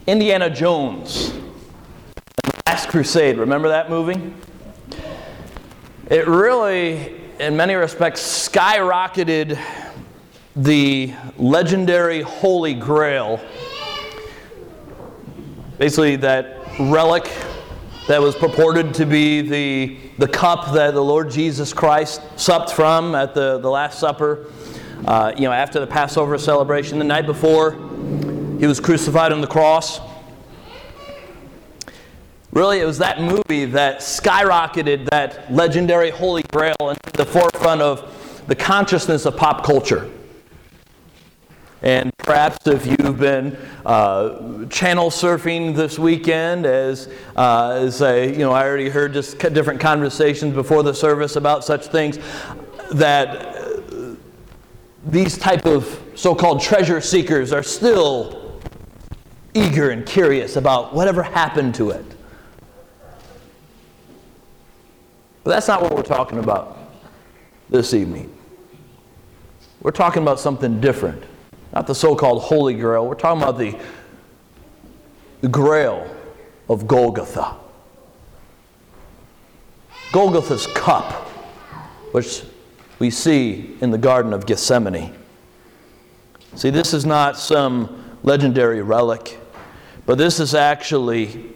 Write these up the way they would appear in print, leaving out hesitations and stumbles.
Indiana Jones, The Last Crusade. Remember that movie? It really, in many respects, skyrocketed the legendary Holy Grail. Basically, that relic that was purported to be the cup that the Lord Jesus Christ supped from at the Last Supper. After the Passover celebration, the night before He was crucified on the cross. Really, it was that movie that skyrocketed that legendary Holy Grail into the forefront of the consciousness of pop culture. And perhaps if you've been channel surfing this weekend, as I already heard just different conversations before the service about such things, that these type of so-called treasure seekers are still eager and curious about whatever happened to it. But that's not what we're talking about this evening. We're talking about something different. Not the so-called Holy Grail. We're talking about the Grail of Golgotha. Golgotha's cup, which we see in the Garden of Gethsemane. See, this is not some legendary relic, but this is actually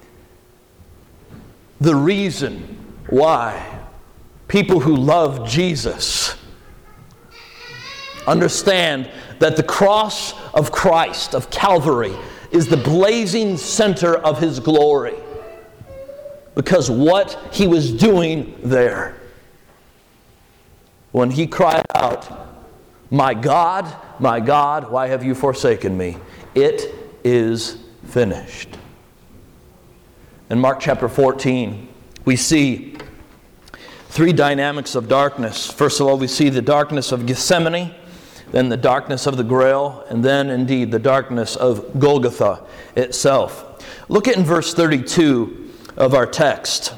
the reason why people who love Jesus understand that the cross of Christ, of Calvary, is the blazing center of His glory. Because what He was doing there, when He cried out, my God, why have you forsaken me? It is finished. In Mark chapter 14, we see three dynamics of darkness. First of all, we see the darkness of Gethsemane, then the darkness of the Grail, and then indeed the darkness of Golgotha itself. Look at in verse 32 of our text.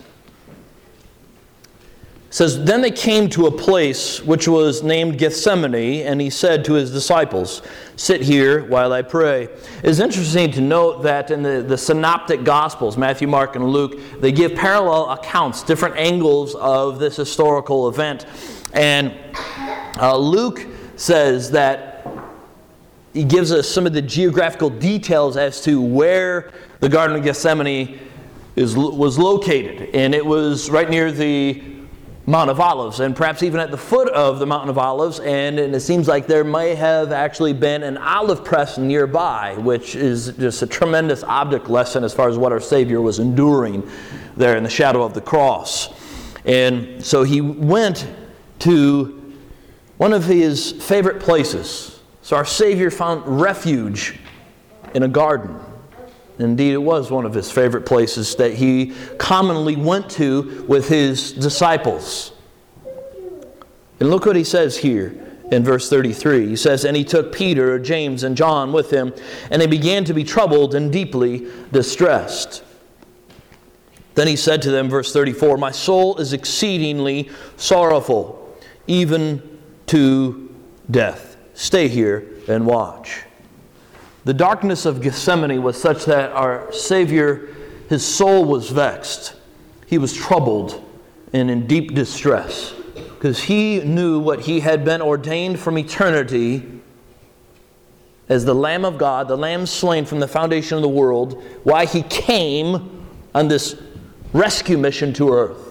It says, then they came to a place which was named Gethsemane, and He said to His disciples, sit here while I pray. It's interesting to note that in the synoptic Gospels, Matthew, Mark, and Luke, they give parallel accounts, different angles of this historical event. And Luke says that he gives us some of the geographical details as to where the Garden of Gethsemane was located. And it was right near the Mount of Olives, and perhaps even at the foot of the Mountain of Olives, and it seems like there may have actually been an olive press nearby, which is just a tremendous object lesson as far as what our Savior was enduring there in the shadow of the cross. And so He went to one of His favorite places. So our Savior found refuge in a garden. Indeed, it was one of His favorite places that He commonly went to with His disciples. And look what He says here in verse 33. He says, and He took Peter, James, and John with Him, and they began to be troubled and deeply distressed. Then He said to them, verse 34, my soul is exceedingly sorrowful, even to death. Stay here and watch. The darkness of Gethsemane was such that our Savior, His soul was vexed. He was troubled and in deep distress because He knew what He had been ordained from eternity as the Lamb of God, the Lamb slain from the foundation of the world, why He came on this rescue mission to earth.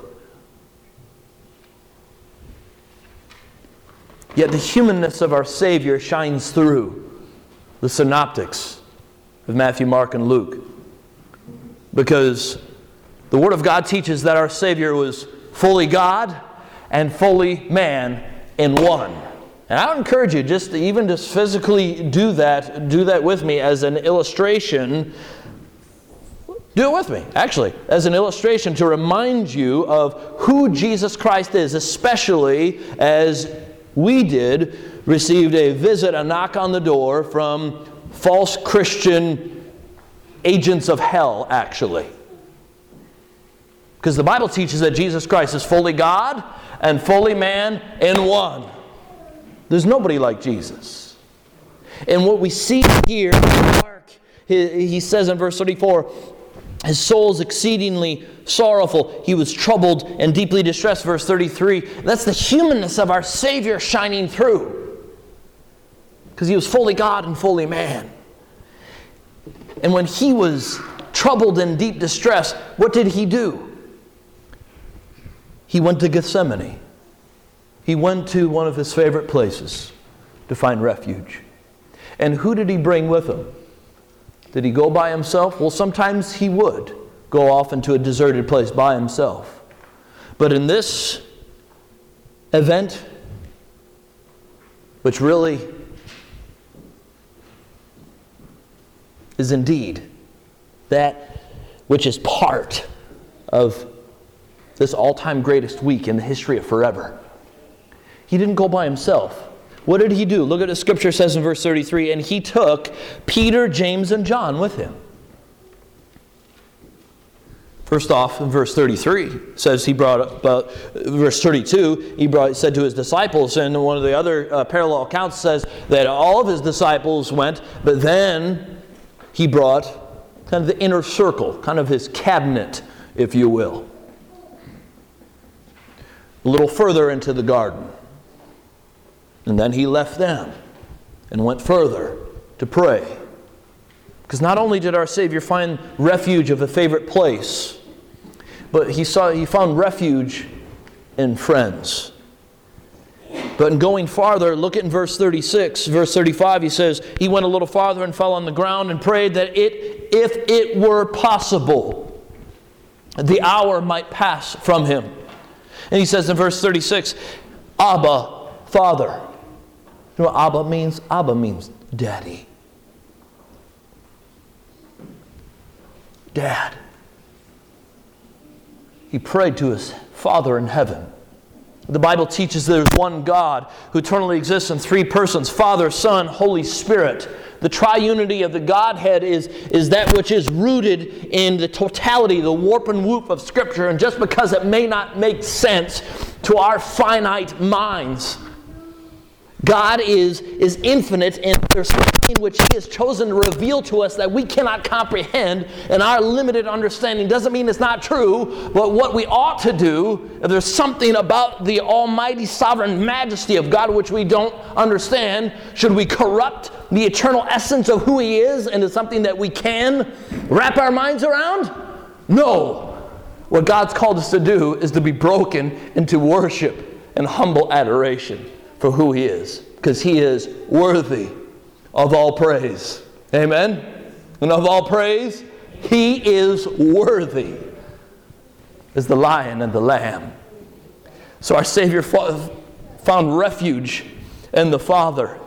Yet the humanness of our Savior shines through the synoptics of Matthew, Mark, and Luke. Because the Word of God teaches that our Savior was fully God and fully man in one. And I would encourage you just physically do that with me as an illustration. Do it with me, actually, as an illustration to remind you of who Jesus Christ is, especially as we received a visit, a knock on the door from false Christian agents of hell, actually. Because the Bible teaches that Jesus Christ is fully God and fully man in one. There's nobody like Jesus. And what we see here in Mark He says in verse 34, his soul is exceedingly sorrowful. He was troubled and deeply distressed. Verse 33, that's the humanness of our Savior shining through. Because he was fully God and fully man. And when he was troubled and deep distress, what did he do? He went to Gethsemane. He went to one of his favorite places to find refuge. And who did he bring with him? Did he go by himself? Well, sometimes he would go off into a deserted place by himself. But in this event, which really is indeed that which is part of this all-time greatest week in the history of forever, he didn't go by himself. What did he do? Look at what the scripture says in verse 33. And he took Peter, James, and John with him. First off, in verse 33, it says he brought up, verse 32, said to his disciples, and one of the other parallel accounts says that all of his disciples went, but then he brought kind of the inner circle, kind of his cabinet, if you will, a little further into the garden. And then he left them and went further to pray. Because not only did our Savior find refuge of a favorite place, but he found refuge in friends. But in going farther, look at in verse 36, verse 35, he says, he went a little farther and fell on the ground and prayed that if it were possible, the hour might pass from him. And he says in verse 36, Abba, Father. You know what Abba means? Abba means daddy. Dad. He prayed to his Father in heaven. The Bible teaches there's one God who eternally exists in three persons, Father, Son, Holy Spirit. The triunity of the Godhead is that which is rooted in the totality, the warp and woof of Scripture. And just because it may not make sense to our finite minds, God is infinite, and there's something which He has chosen to reveal to us that we cannot comprehend, and our limited understanding doesn't mean it's not true, but what we ought to do, if there's something about the almighty sovereign majesty of God which we don't understand, should we corrupt the eternal essence of who He is into something that we can wrap our minds around? No. What God's called us to do is to be broken into worship and humble adoration for who He is, because He is worthy of all praise. Amen? And of all praise, He is worthy as the lion and the lamb. So our Savior found refuge in the Father.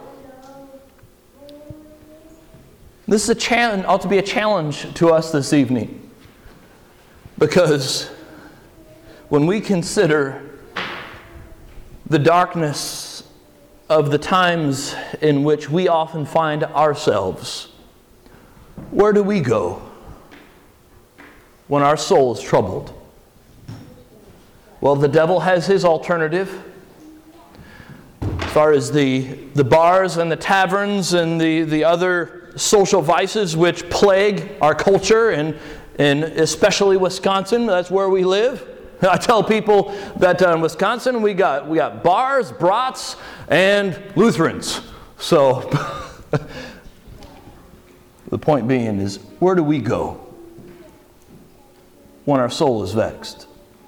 This is a challenge, ought to be a challenge to us this evening, because when we consider the darkness of the times in which we often find ourselves, where do we go when our soul is troubled? Well, the devil has his alternative. As far as the bars and the taverns and the other social vices which plague our culture, and especially Wisconsin, that's where we live. I tell people that in Wisconsin we got bars, brats, and Lutherans. So the point being is, where do we go when our soul is vexed?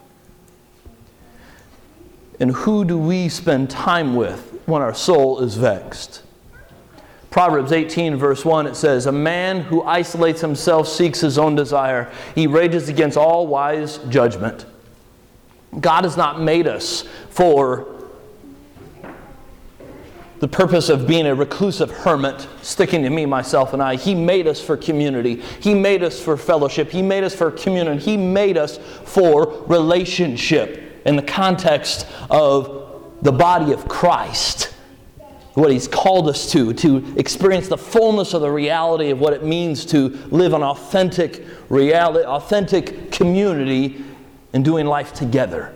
And who do we spend time with when our soul is vexed? Proverbs 18 verse 1, it says, a man who isolates himself seeks his own desire. He rages against all wise judgment. God has not made us for the purpose of being a reclusive hermit, sticking to me, myself, and I. He made us for community. He made us for fellowship. He made us for community. He made us for relationship in the context of the body of Christ. What He's called us to experience the fullness of the reality of what it means to live an authentic reality, authentic community, and doing life together.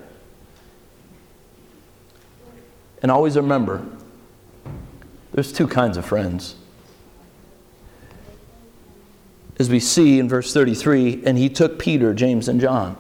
And always remember, there's two kinds of friends. as we see in verse 33, and he took Peter, James, and John.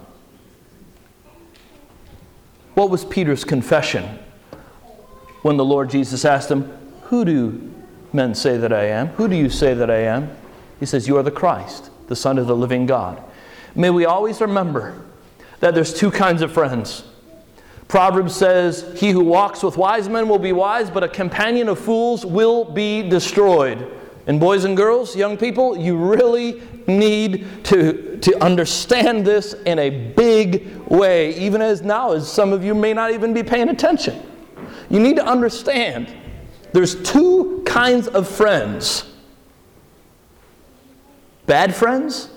What was Peter's confession when the Lord Jesus asked him, who do men say that I am? Who do you say that I am? He says, you are the Christ, the Son of the living God. May we always remember that there's two kinds of friends. Proverbs says, he who walks with wise men will be wise, but a companion of fools will be destroyed. And boys and girls, young people, you really need to understand this in a big way, even as now, as some of you may not even be paying attention. You need to understand there's two kinds of friends. Bad friends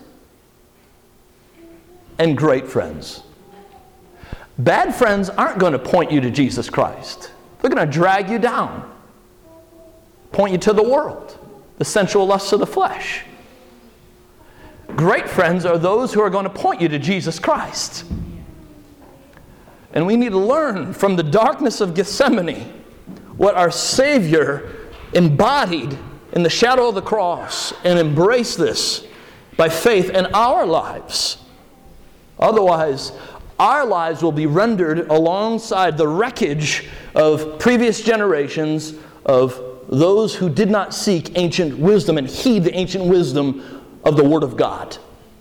and great friends. Bad friends aren't going to point you to Jesus Christ. They're going to drag you down, point you to the world, the sensual lusts of the flesh. Great friends are those who are going to point you to Jesus Christ. And we need to learn from the darkness of Gethsemane what our Savior embodied in the shadow of the cross, and embrace this by faith in our lives. Otherwise, our lives will be rendered alongside the wreckage of previous generations of those who did not seek ancient wisdom and heed the ancient wisdom of the Word of God.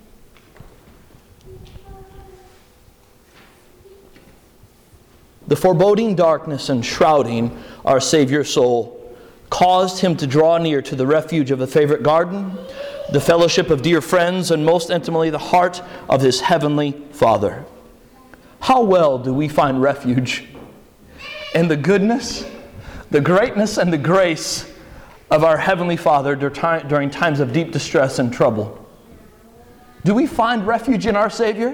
The foreboding darkness enshrouding our Savior's soul caused him to draw near to the refuge of a favorite garden, the fellowship of dear friends, and most intimately the heart of his heavenly Father. How well do we find refuge in the goodness, the greatness, and the grace of our Heavenly Father during times of deep distress and trouble? Do we find refuge in our Savior?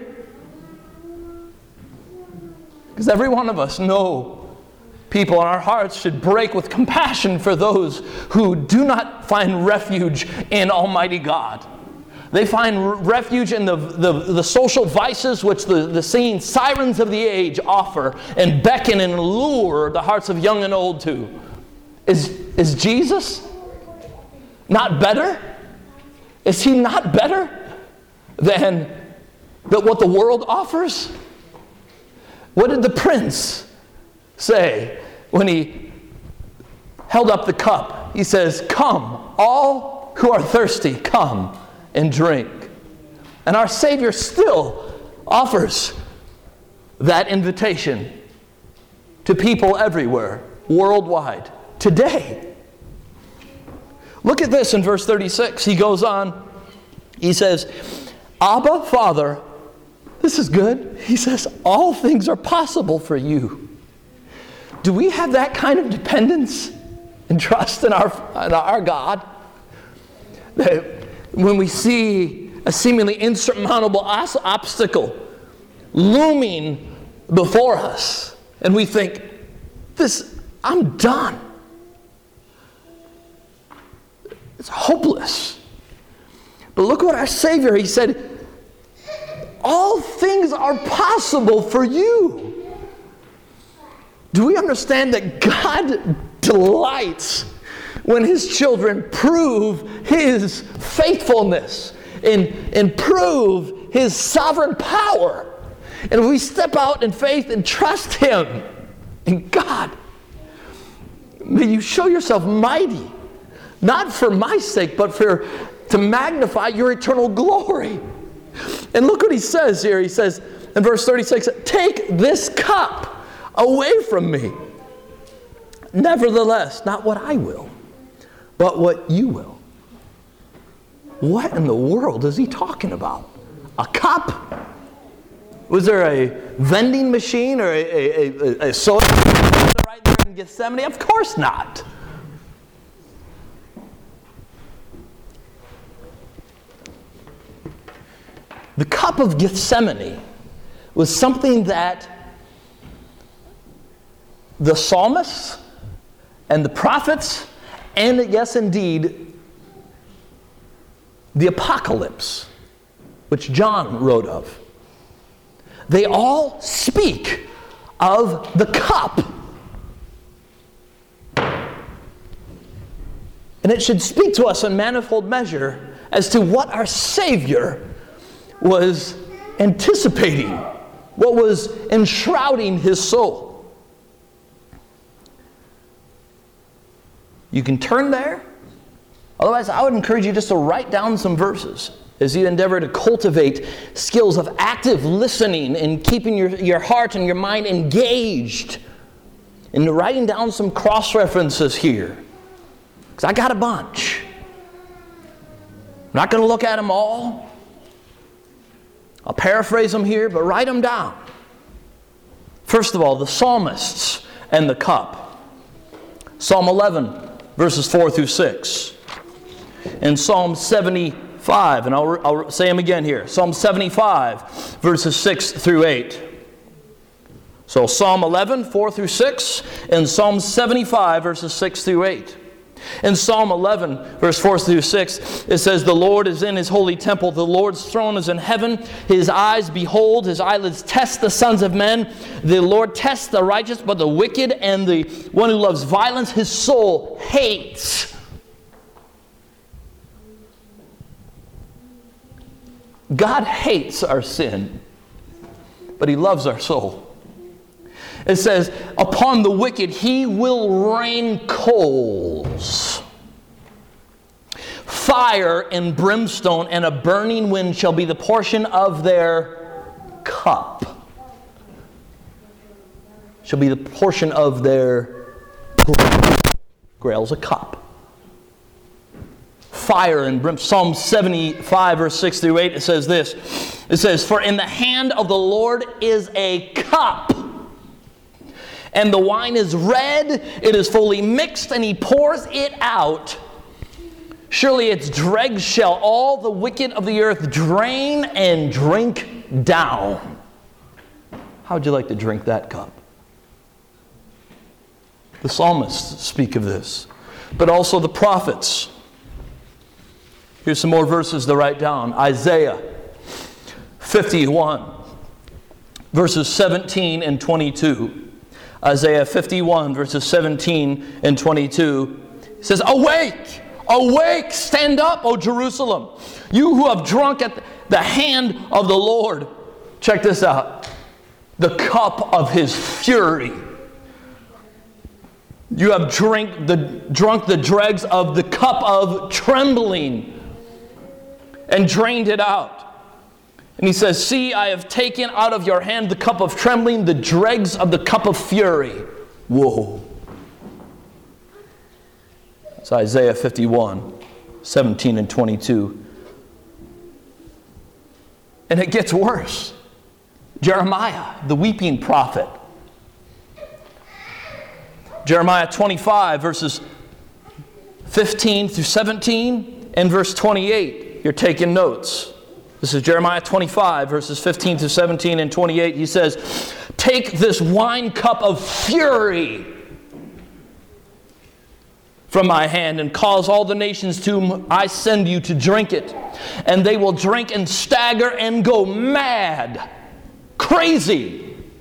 Because every one of us know people in our hearts should break with compassion for those who do not find refuge in Almighty God. They find refuge in the social vices which the singing sirens of the age offer and beckon and lure the hearts of young and old to. Is Jesus not better? Is he not better than what the world offers? What did the prince say when he held up the cup? He says, "Come, all who are thirsty, come and drink." And our Savior still offers that invitation to people everywhere, worldwide, today. Look at this in verse 36. He goes on. He says, "Abba, Father," this is good. He says, "all things are possible for you." Do we have that kind of dependence and trust in our God? That when we see a seemingly insurmountable obstacle looming before us, and we think, I'm done. It's hopeless. But look what our Savior, he said, all things are possible for you. Do we understand that God delights when his children prove his faithfulness and prove his sovereign power? And we step out in faith and trust him in God. May you show yourself mighty, not for my sake, but to magnify your eternal glory. And look what he says here. He says in verse 36, "Take this cup away from me. Nevertheless, not what I will, but what you will." What in the world is he talking about? A cup? Was there a vending machine or a soda right there in Gethsemane? Of course not. The cup of Gethsemane was something that the psalmists and the prophets, and yes, indeed, the Apocalypse, which John wrote of, they all speak of the cup. And it should speak to us in manifold measure as to what our Savior was anticipating, what was enshrouding his soul. You can turn there. Otherwise, I would encourage you just to write down some verses as you endeavor to cultivate skills of active listening and keeping your heart and your mind engaged. And writing down some cross-references here. Because I got a bunch. I'm not going to look at them all. I'll paraphrase them here, but write them down. First of all, the psalmists and the cup. Psalm 11, verses 4 through 6. And Psalm 75, and I'll say them again here. Psalm 75, verses 6 through 8. So Psalm 11, 4 through 6, and Psalm 75, verses 6 through 8. In Psalm 11, verse 4 through 6, it says, "The Lord is in his holy temple. The Lord's throne is in heaven. His eyes behold, his eyelids test the sons of men. The Lord tests the righteous, but the wicked and the one who loves violence, his soul hates." God hates our sin, but he loves our soul. It says, "Upon the wicked he will rain coals. Fire and brimstone and a burning wind shall be the portion of their cup." Shall be the portion of their grail's a cup. Fire and brimstone. Psalm 75, verse 6 through 8, it says this. It says, "For in the hand of the Lord is a cup, and the wine is red, it is fully mixed, and he pours it out. Surely its dregs shall all the wicked of the earth drain and drink down." How would you like to drink that cup? The psalmists speak of this, but also the prophets. Here's some more verses to write down. Isaiah 51, verses 17 and 22. Isaiah 51, verses 17 and 22. It says, "Awake, awake, stand up, O Jerusalem, you who have drunk at the hand of the Lord." Check this out. The cup of his fury. You have drunk the dregs of the cup of trembling and drained it out. And he says, "See, I have taken out of your hand the cup of trembling, the dregs of the cup of fury." Whoa. It's Isaiah 51, 17 and 22. And it gets worse. Jeremiah, the weeping prophet. Jeremiah 25, verses 15 through 17, and verse 28. You're taking notes. This is Jeremiah 25, verses 15 through 17 and 28. He says, "Take this wine cup of fury from my hand and cause all the nations to whom I send you to drink it. And they will drink and stagger and go mad." Crazy.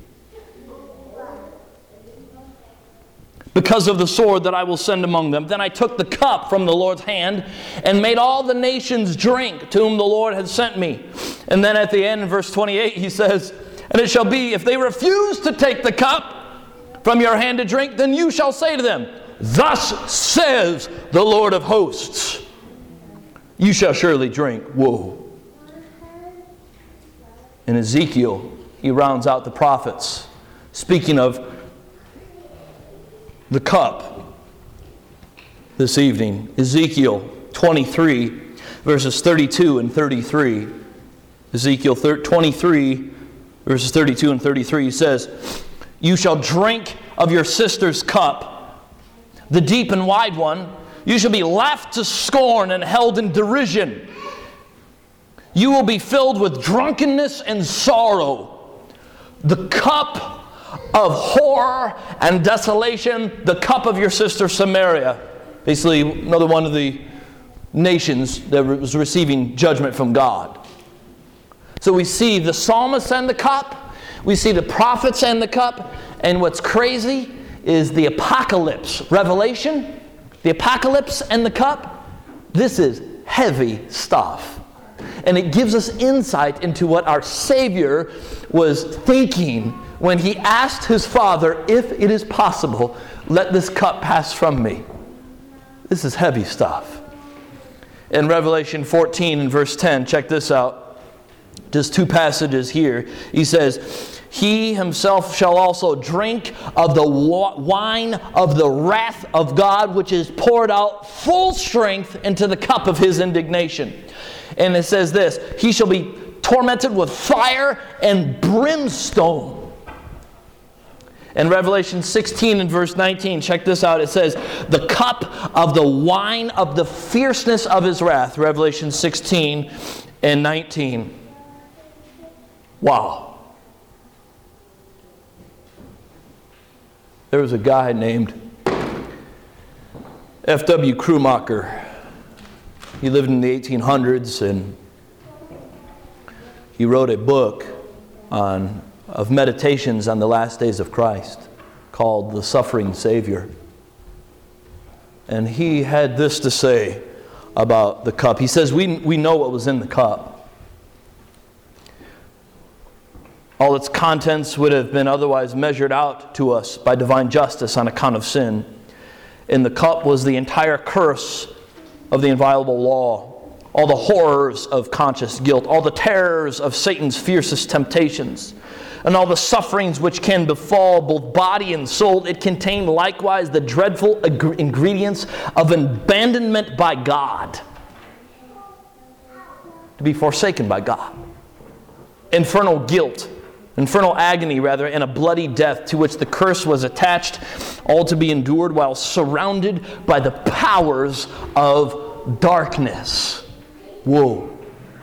"Because of the sword that I will send among them. Then I took the cup from the Lord's hand and made all the nations drink to whom the Lord had sent me." And then at the end, in verse 28, he says, "And it shall be, if they refuse to take the cup from your hand to drink, then you shall say to them, 'Thus says the Lord of hosts, you shall surely drink.'" Whoa. In Ezekiel, he rounds out the prophets, speaking of the cup this evening. Ezekiel 23, verses 32 and 33. Ezekiel 23, verses 32 and 33 says, "You shall drink of your sister's cup, the deep and wide one. You shall be laughed to scorn and held in derision. You will be filled with drunkenness and sorrow. The cup of horror and desolation, the cup of your sister Samaria." Basically, another one of the nations that was receiving judgment from God. So we see the psalmists and the cup. We see the prophets and the cup. And what's crazy is the apocalypse. Revelation, the apocalypse and the cup. This is heavy stuff. And it gives us insight into what our Savior was thinking when he asked his Father, if it is possible, let this cup pass from me. This is heavy stuff. In Revelation 14 and verse 10, check this out. Just two passages here. He says, he himself shall also drink of the wine of the wrath of God, which is poured out full strength into the cup of his indignation. And it says this, he shall be tormented with fire and brimstone. In Revelation 16 and verse 19, check this out. It says, the cup of the wine of the fierceness of his wrath. Revelation 16 and 19. Wow. There was a guy named F.W. Krummacher. He lived in the 1800s, and he wrote a book of meditations on the last days of Christ called The Suffering Savior. And he had this to say about the cup. He says, we know what was in the cup. All its contents would have been otherwise measured out to us by divine justice on account of sin. In the cup was the entire curse of the inviolable law, all the horrors of conscious guilt, all the terrors of Satan's fiercest temptations, and all the sufferings which can befall both body and soul. It contained likewise the dreadful ingredients of abandonment by God, to be forsaken by God, infernal guilt, infernal agony rather, and a bloody death to which the curse was attached, all to be endured while surrounded by the powers of darkness. Whoa.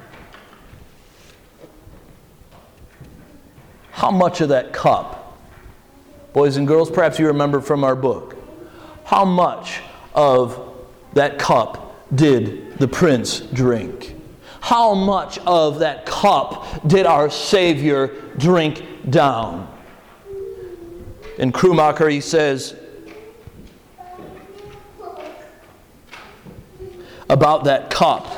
How much of that cup, boys and girls, perhaps you remember from our book, how much of that cup did the prince drink? How much of that cup did our Savior drink down? In Krummacher, he says about that cup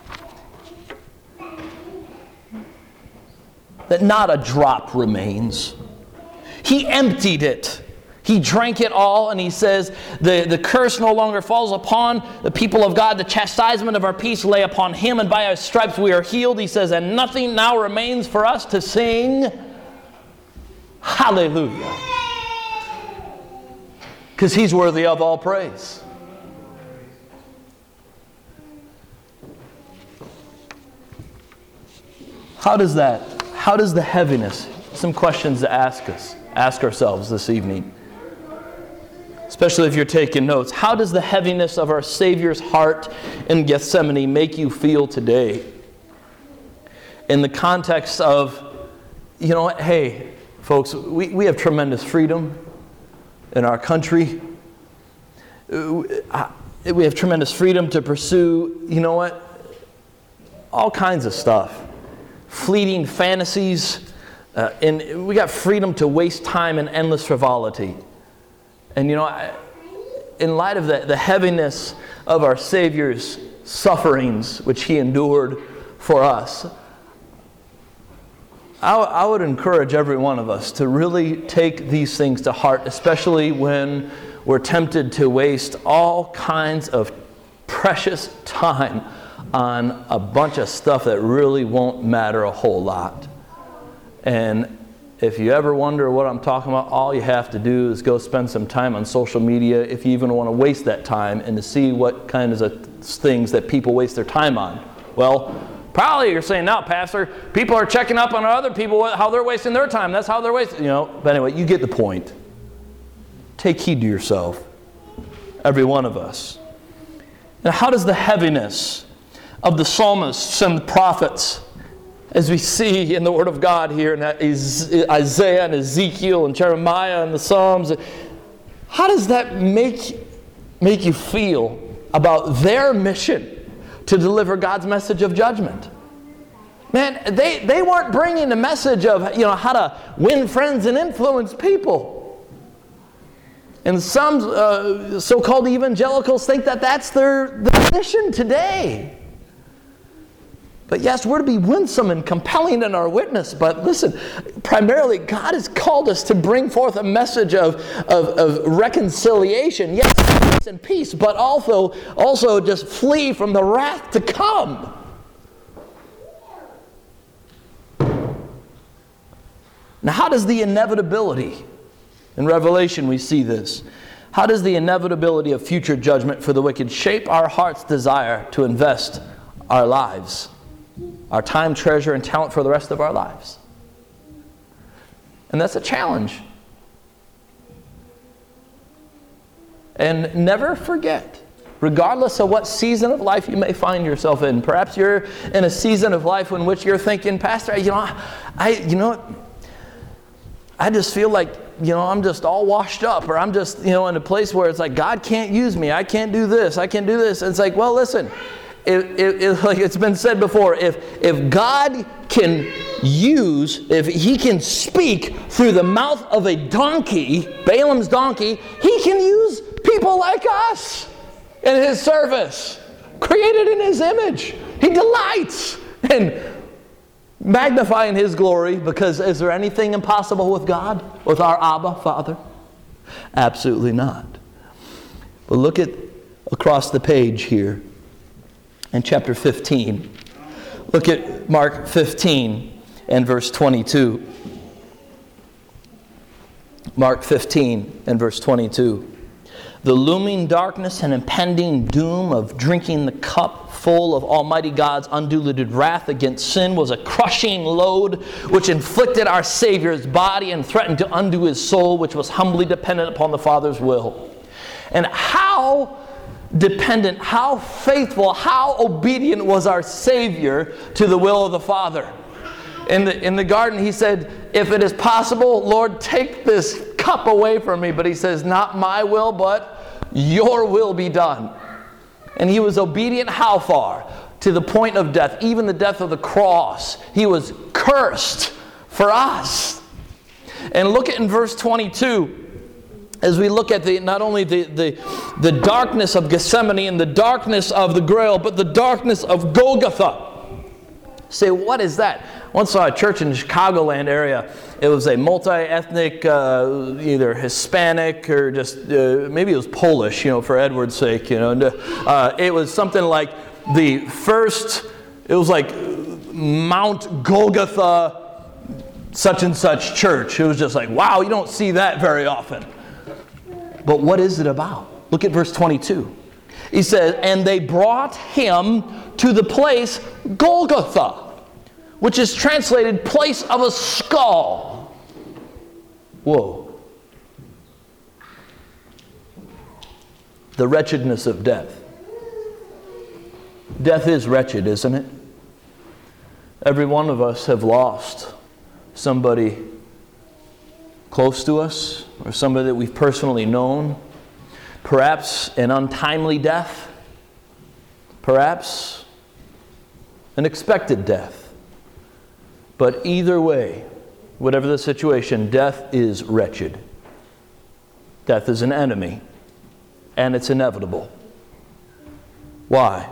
that not a drop remains. He emptied it. He drank it all, and he says, the curse no longer falls upon the people of God. The chastisement of our peace lay upon him, and by our stripes we are healed. He says, and nothing now remains for us to sing hallelujah. Because he's worthy of all praise. How does the heaviness, some questions to ask ourselves this evening, especially if you're taking notes. How does the heaviness of our Savior's heart in Gethsemane make you feel today? In the context of, hey, folks, we have tremendous freedom in our country. We have tremendous freedom to pursue, all kinds of stuff. Fleeting fantasies, and we got freedom to waste time in endless frivolity. And in light of the heaviness of our Savior's sufferings, which he endured for us, I would encourage every one of us to really take these things to heart, especially when we're tempted to waste all kinds of precious time on a bunch of stuff that really won't matter a whole lot. And if you ever wonder what I'm talking about, all you have to do is go spend some time on social media, if you even want to waste that time, and to see what kinds of things that people waste their time on. Well, probably you're saying, now, Pastor, people are checking up on other people, how they're wasting their time. That's how they're wasting, But anyway, you get the point. Take heed to yourself, every one of us. Now, how does the heaviness of the psalmists and the prophets, as we see in the Word of God here in Isaiah and Ezekiel and Jeremiah and the Psalms, how does that make you feel about their mission to deliver God's message of judgment? Man, they weren't bringing the message of how to win friends and influence people. And some so-called evangelicals think that that's their mission today. But yes, we're to be winsome and compelling in our witness. But listen, primarily God has called us to bring forth a message of reconciliation. Yes, peace and peace, but also just flee from the wrath to come. Now, how does the inevitability, in Revelation we see this, how does the inevitability of future judgment for the wicked shape our heart's desire to invest our lives, our time, treasure, and talent for the rest of our lives? And that's a challenge. And never forget, regardless of what season of life you may find yourself in, perhaps you're in a season of life in which you're thinking, Pastor, I just feel like, I'm just all washed up, or I'm just, in a place where it's like, God can't use me. I can't do this. I can't do this. And it's like, well, listen, like it's been said before, if God can if He can speak through the mouth of a donkey, Balaam's donkey, He can use people like us in His service, created in His image. He delights in magnifying His glory, because is there anything impossible with God, with our Abba Father? Absolutely not. But look at across the page here in chapter 15. Look at Mark 15 and verse 22. Mark 15 and verse 22. The looming darkness and impending doom of drinking the cup full of Almighty God's undiluted wrath against sin was a crushing load which inflicted our Savior's body and threatened to undo His soul, which was humbly dependent upon the Father's will. And how dependent, how faithful, how obedient was our Savior to the will of the Father. In the garden, He said, if it is possible, Lord, take this cup away from me. But He says, not my will, but your will be done. And He was obedient how far? To the point of death, even the death of the cross. He was cursed for us. And look at in verse 22, as we look at not only the darkness of Gethsemane and the darkness of the Grail, but the darkness of Golgotha. Say, what is that? I once saw a church in the Chicagoland area. It was a multi-ethnic, either Hispanic or just, maybe it was Polish, for Edward's sake, And, it was something like the first, it was like Mount Golgotha, such and such church. It was just like, wow, you don't see that very often. But what is it about? Look at verse 22. He says, and they brought Him to the place Golgotha, which is translated place of a skull. Whoa. The wretchedness of death. Death is wretched, isn't it? Every one of us have lost somebody close to us, or somebody that we've personally known. Perhaps an untimely death. Perhaps an expected death. But either way, whatever the situation, death is wretched. Death is an enemy, and it's inevitable. Why?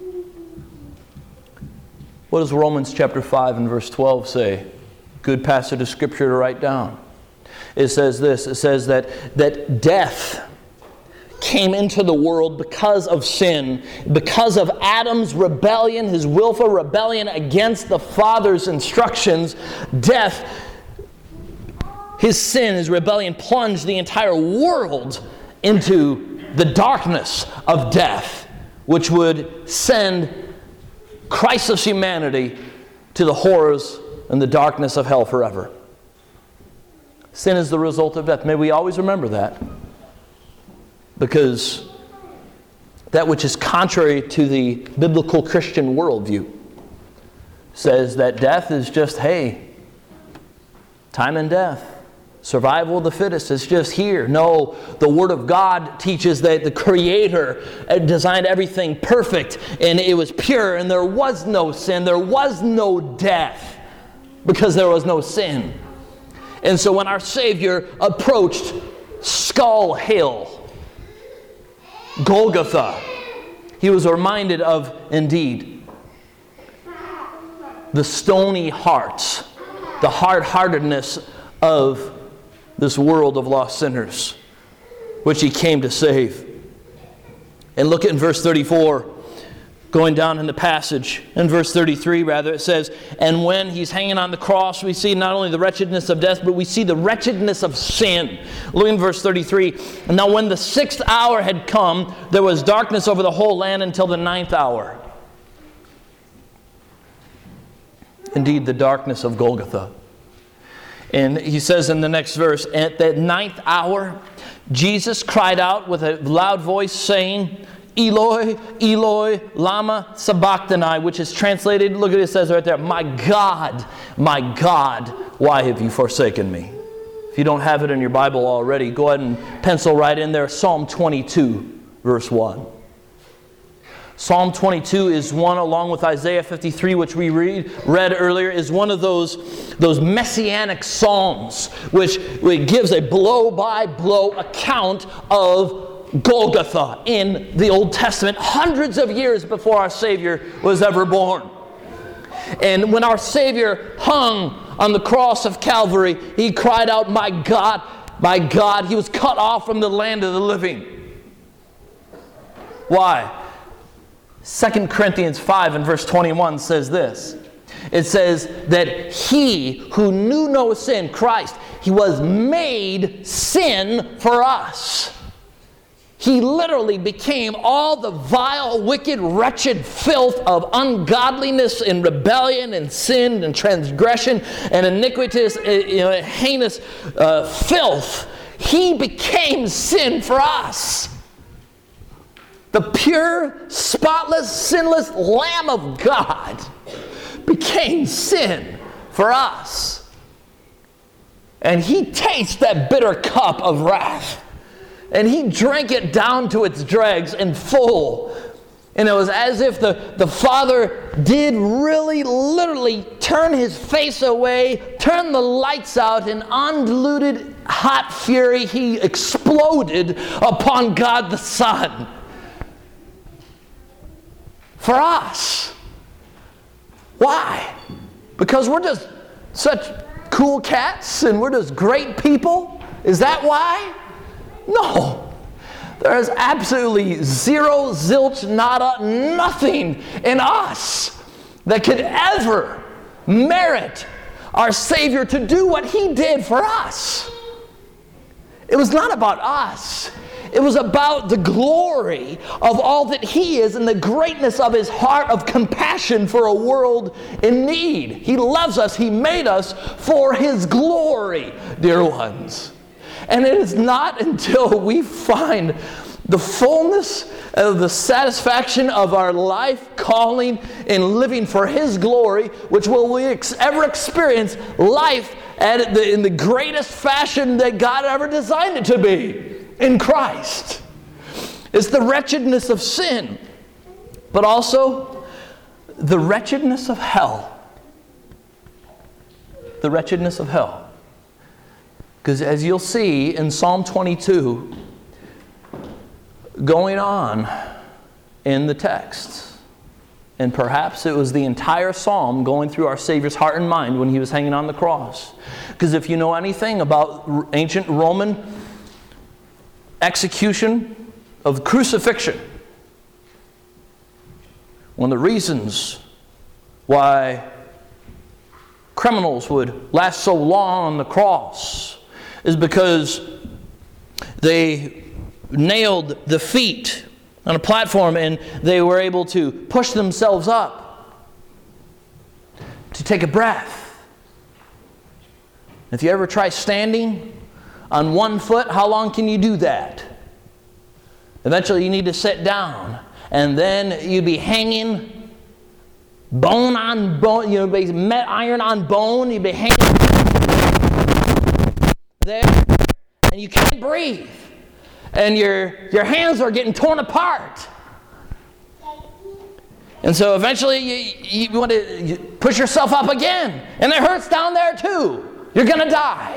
What does Romans chapter 5 and verse 12 say? Good passage of Scripture to write down. It says this, it says that death came into the world because of sin, because of Adam's rebellion, his willful rebellion against the Father's instructions. Death, his sin, his rebellion plunged the entire world into the darkness of death, which would send Christless humanity to the horrors and the darkness of hell forever. Sin is the result of death. May we always remember that. Because that which is contrary to the biblical Christian worldview says that death is just, hey, time and death. Survival of the fittest is just here. No, the Word of God teaches that the Creator designed everything perfect and it was pure and there was no sin, there was no death because there was no sin. And so when our Savior approached Skull Hill, Golgotha, He was reminded of, indeed, the stony hearts, the hard-heartedness of this world of lost sinners, which he came to save. And look at in verse 34, going down in the passage, in verse 33 rather, it says, and when he's hanging on the cross, we see not only the wretchedness of death, but we see the wretchedness of sin. Look in verse 33. And now when the 6th hour had come, there was darkness over the whole land until the 9th hour. Indeed, the darkness of Golgotha. And he says in the next verse, at that 9th hour, Jesus cried out with a loud voice, saying, Eloi, Eloi, lama sabachthani, which is translated, look at it, says right there, my God, why have you forsaken me? If you don't have it in your Bible already, go ahead and pencil right in there, Psalm 22, verse 1. Psalm 22 is one, along with Isaiah 53, which we read earlier, is one of those messianic psalms, which gives a blow-by-blow account of Golgotha in the Old Testament, hundreds of years before our Savior was ever born. And when our Savior hung on the cross of Calvary, he cried out, my God, he was cut off from the land of the living. Why? 2 Corinthians 5 and verse 21 says this. It says that he who knew no sin, Christ, he was made sin for us. He literally became all the vile, wicked, wretched filth of ungodliness and rebellion and sin and transgression and iniquitous, heinous filth. He became sin for us. The pure, spotless, sinless Lamb of God became sin for us. And he tasted that bitter cup of wrath. And he drank it down to its dregs in full. And it was as if the Father did really, literally turn his face away, turn the lights out, in undiluted hot fury, he exploded upon God the Son. For us. Why? Because we're just such cool cats and we're just great people? Is that why? No. There is absolutely zero, zilch, nada, nothing in us that could ever merit our Savior to do what he did for us. It was not about us. It was about the glory of all that he is and the greatness of his heart of compassion for a world in need. He loves us. He made us for his glory, dear ones. And it is not until we find the fullness of the satisfaction of our life calling and living for his glory, which will we ever experience life in the greatest fashion that God ever designed it to be. In Christ. It's the wretchedness of sin, but also the wretchedness of hell. The wretchedness of hell. Because as you'll see in Psalm 22, going on in the text, and perhaps it was the entire psalm going through our Savior's heart and mind when he was hanging on the cross. Because if you know anything about ancient Roman execution of crucifixion, one of the reasons why criminals would last so long on the cross is because they nailed the feet on a platform and they were able to push themselves up to take a breath. If you ever try standing on one foot, how long can you do that? Eventually you need to sit down, and then you'd be hanging bone on bone, iron on bone, you'd be hanging there, and you can't breathe, and your hands are getting torn apart. And so eventually you want to push yourself up again, and it hurts down there too. You're going to die.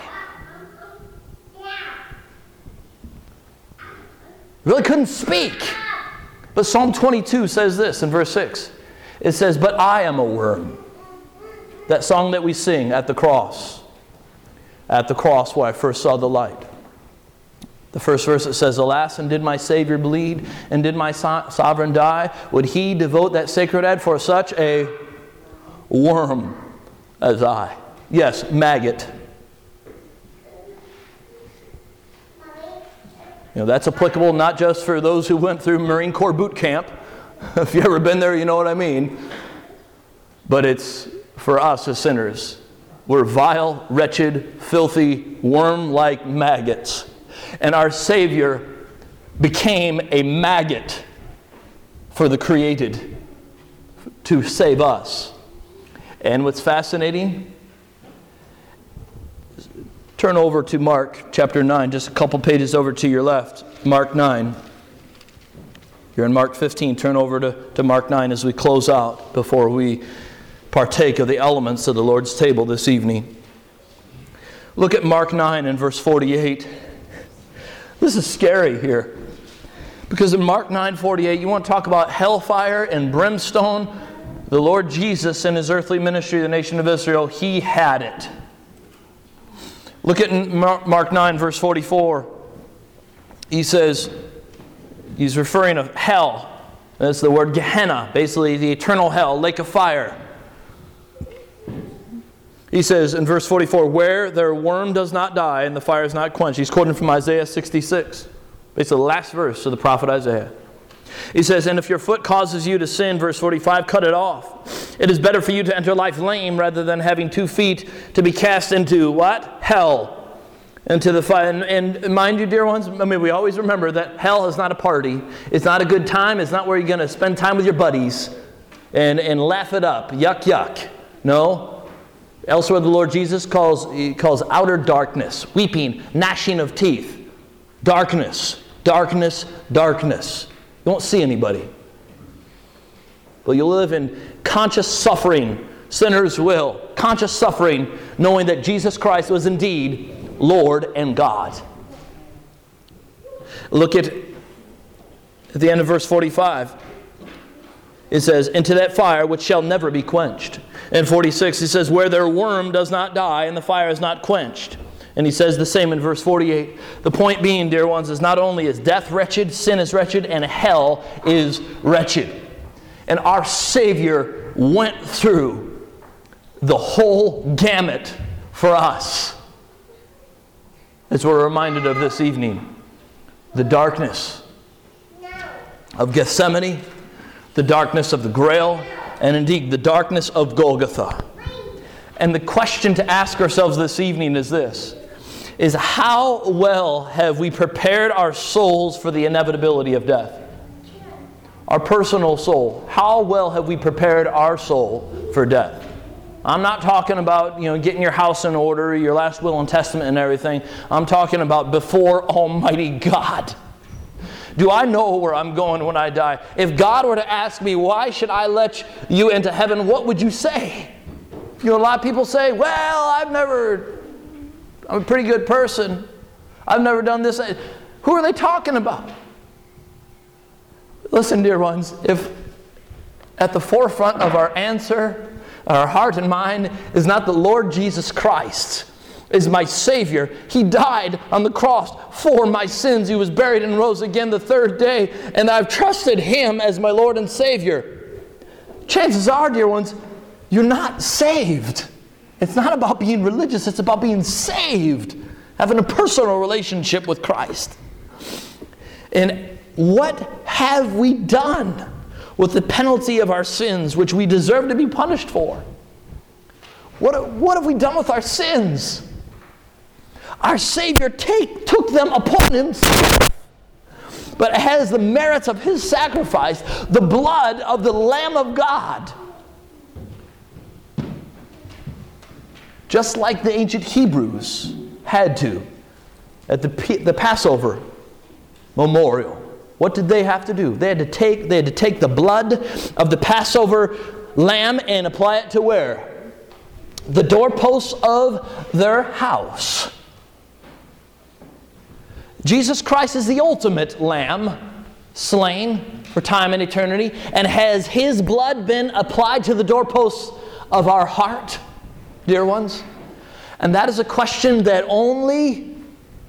Really couldn't speak. But Psalm 22 says this in verse 6. It says, but I am a worm. That song that we sing, At the Cross. At the cross where I first saw the light. The first verse, it says, Alas, and did my Savior bleed, and did my sovereign die? Would he devote that sacred head for such a worm as I? Yes, maggot. That's applicable not just for those who went through Marine Corps boot camp. If you've ever been there, you know what I mean. But it's for us as sinners. We're vile, wretched, filthy, worm-like maggots. And our Savior became a maggot for the created to save us. And what's fascinating, turn over to Mark chapter 9, just a couple pages over to your left. Mark 9. You're in Mark 15. Turn over to Mark 9 as we close out before we partake of the elements of the Lord's table this evening. Look at Mark 9 and verse 48. This is scary here. Because in Mark 9:48, you want to talk about hellfire and brimstone. The Lord Jesus in His earthly ministry, the nation of Israel, He had it. Look at Mark 9, verse 44. He says, he's referring to hell. That's the word Gehenna, basically the eternal hell, lake of fire. He says in verse 44, where their worm does not die and the fire is not quenched. He's quoting from Isaiah 66. It's the last verse of the prophet Isaiah. He says, and if your foot causes you to sin, verse 45, cut it off. It is better for you to enter life lame rather than having 2 feet to be cast into what? Hell. Into the fire. And mind you, dear ones, we always remember that hell is not a party. It's not a good time. It's not where you're going to spend time with your buddies and laugh it up. Yuck, yuck. No. Elsewhere, the Lord Jesus calls outer darkness, weeping, gnashing of teeth. Darkness, darkness, darkness. You won't see anybody. But you'll live in conscious suffering, sinner's will, conscious suffering, knowing that Jesus Christ was indeed Lord and God. Look at the end of verse 45. It says, into that fire which shall never be quenched. In 46, it says, where their worm does not die and the fire is not quenched. And he says the same in verse 48. The point being, dear ones, is not only is death wretched, sin is wretched, and hell is wretched. And our Savior went through the whole gamut for us. As we're reminded of this evening. The darkness of Gethsemane, the darkness of the Grail, and indeed the darkness of Golgotha. And the question to ask ourselves this evening is this. Is how well have we prepared our souls for the inevitability of death? Our personal soul. How well have we prepared our soul for death? I'm not talking about, getting your house in order, your last will and testament and everything. I'm talking about before Almighty God. Do I know where I'm going when I die? If God were to ask me, why should I let you into heaven, what would you say? A lot of people say, well, I'm a pretty good person. I've never done this. Who are they talking about? Listen, dear ones, if at the forefront of our answer, our heart and mind, is not the Lord Jesus Christ, is my Savior. He died on the cross for my sins. He was buried and rose again the third day, and I've trusted Him as my Lord and Savior. Chances are, dear ones, you're not saved. It's not about being religious. It's about being saved. Having a personal relationship with Christ. And what have we done with the penalty of our sins, which we deserve to be punished for? What have we done with our sins? Our Savior took them upon Himself. But it has the merits of His sacrifice, the blood of the Lamb of God. Just like the ancient Hebrews had to at the Passover memorial. What did they have to do? They had to take the blood of the Passover lamb and apply it to where? The doorposts of their house. Jesus Christ is the ultimate lamb, slain for time and eternity. And has His blood been applied to the doorposts of our heart? dear ones? And that is a question that only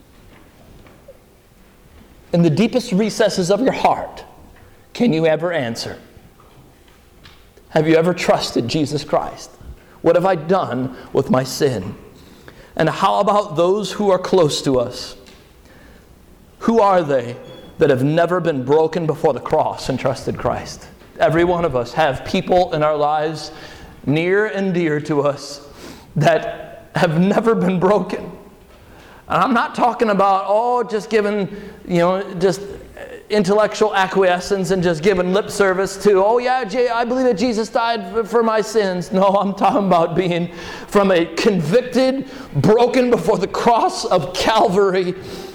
in the deepest recesses of your heart can you ever answer. Have you ever trusted Jesus Christ? What have I done with my sin? And how about those who are close to us? Who are they that have never been broken before the cross and trusted Christ? Every one of us have people in our lives near and dear to us that have never been broken. And I'm not talking about, just giving, just intellectual acquiescence and just giving lip service to, I believe that Jesus died for my sins. No, I'm talking about being from a convicted, broken before the cross of Calvary,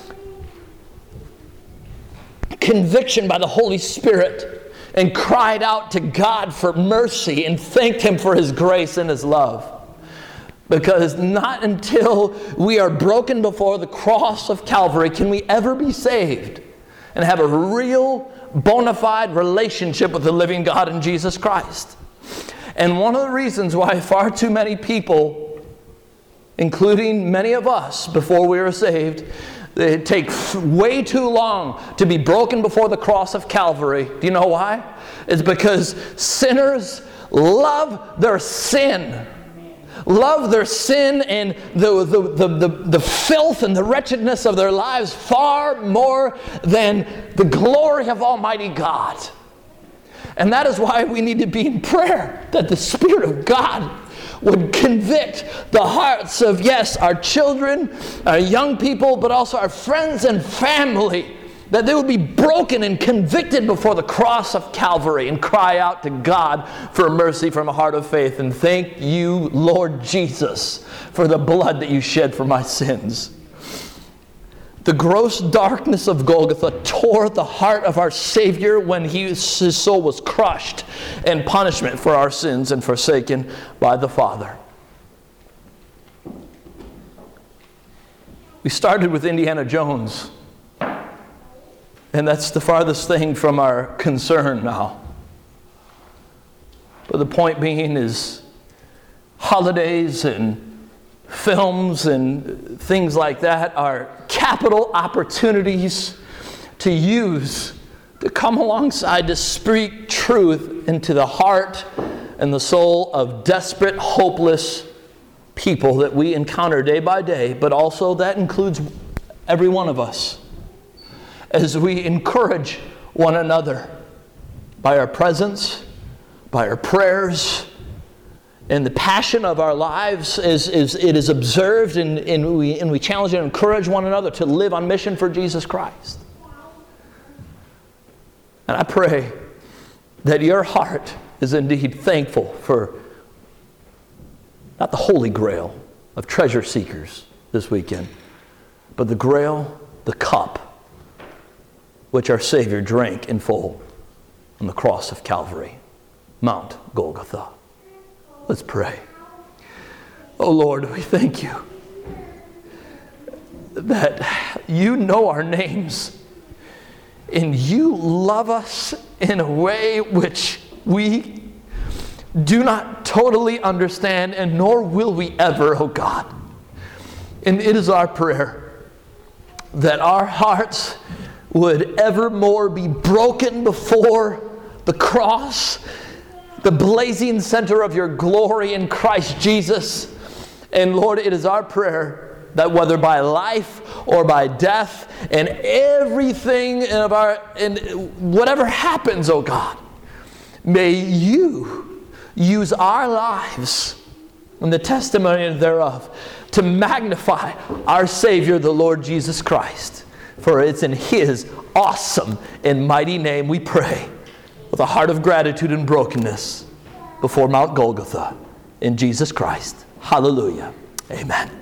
conviction by the Holy Spirit, and cried out to God for mercy and thanked Him for His grace and His love. Because not until we are broken before the cross of Calvary can we ever be saved and have a real, bona fide relationship with the living God in Jesus Christ. And one of the reasons why far too many people, including many of us before we were saved, it takes way too long to be broken before the cross of Calvary. Do you know why? It's because sinners love their sin. Love their sin and the filth and the wretchedness of their lives far more than the glory of Almighty God. And that is why we need to be in prayer, that the Spirit of God would convict the hearts of, yes, our children, our young people, but also our friends and family, that they would be broken and convicted before the cross of Calvary and cry out to God for mercy from a heart of faith. And thank you, Lord Jesus, for the blood that you shed for my sins. The gross darkness of Golgotha tore the heart of our Savior when his soul was crushed in punishment for our sins and forsaken by the Father. We started with Indiana Jones. And that's the farthest thing from our concern now. But the point being is holidays and films and things like that are capital opportunities to use to come alongside to speak truth into the heart and the soul of desperate, hopeless people that we encounter day by day, but also that includes every one of us. As we encourage one another by our presence, by our prayers, and the passion of our lives it is observed, and we challenge and encourage one another to live on mission for Jesus Christ. And I pray that your heart is indeed thankful for not the holy grail of treasure seekers this weekend, but the grail, the cup, which our Savior drank in full on the cross of Calvary, Mount Golgotha. Let's pray. Oh Lord, we thank you that you know our names and you love us in a way which we do not totally understand, and nor will we ever, oh God. And it is our prayer that our hearts would evermore be broken before the cross, the blazing center of your glory in Christ Jesus. And Lord, it is our prayer that whether by life or by death, and everything and whatever happens, oh God, may you use our lives and the testimony thereof to magnify our Savior, the Lord Jesus Christ. For it's in His awesome and mighty name we pray with a heart of gratitude and brokenness before Mount Golgotha in Jesus Christ. Hallelujah. Amen.